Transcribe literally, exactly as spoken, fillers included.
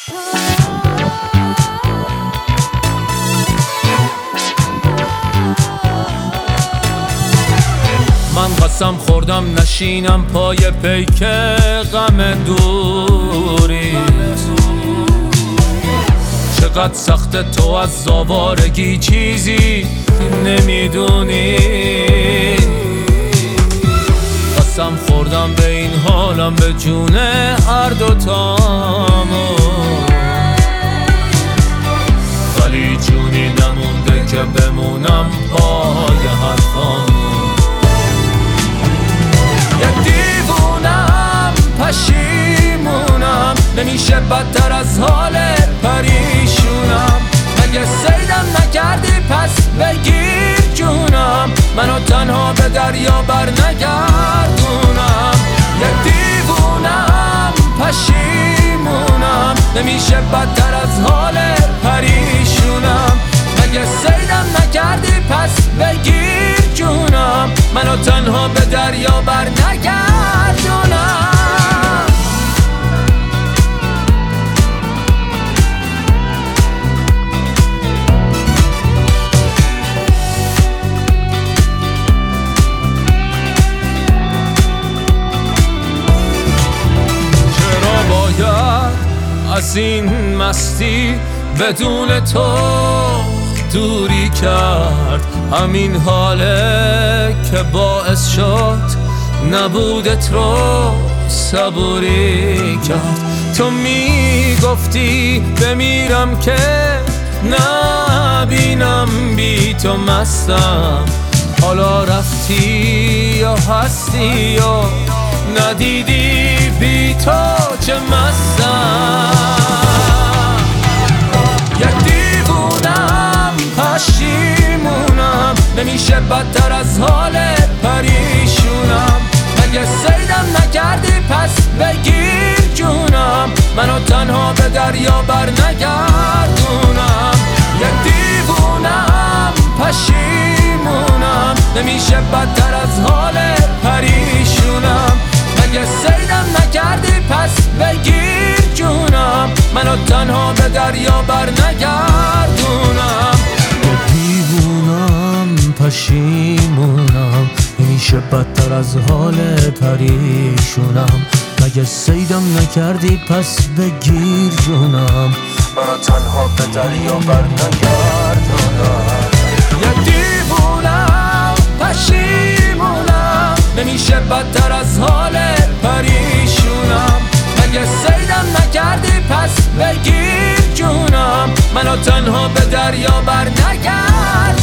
من قسم خوردم نشینم پای پیک غم دوری، چقدر سخت تو از زاوارگی چیزی نمیدونی. قسم خوردم به این حالم به جون هر دوتامون، ولی جونی نمونده که بمونم پای حرفامون. یک دیوونم پشیمونم، نمیشه بدتر از حال پریشونم. اگه سیدم نکردی پس بگیر جونم، منو تنها به دریا بر نگردونم. یک دیوونم پشیمونم، نمیشه بدتر از حال پریشونم. اگه سیدم نکردی پس بگیر جونم، منو تنها به دریا بر نگردونم. چرا باید از این مستی بدون تو دوری کرد؟ همین حاله که باعث شد نبودت رو صبوری کرد. تو میگفتی بمیرم که نبینم بی تو مستم، حالا رفتی یا هستی یا ندیدی بی تو چه مستم. پشیمونم، نمیشه بدتر از حال پریشونم. اگه سیدم نکردی پس بگیر جونم، منو تنها به دریا بر نگردونم. یک دیوونم پشیمونم، نمیشه بدتر از حال پریشونم. اگه سیدم نکردی پس بگیر جونم، منو تنها به دریا بر نگردونم. پشیمونم، نمیشه بدتر از حال پریشونم. مگه سیدم نکردی پس بگیر جونم، منو تنها به دریا بر نگردونم. یک دیوونم پشیمونم، نمیشه بدتر از حال پریشونم. مگه سیدم نکردی پس بگیر جونم، منو تنها به دریا بر نگردونم.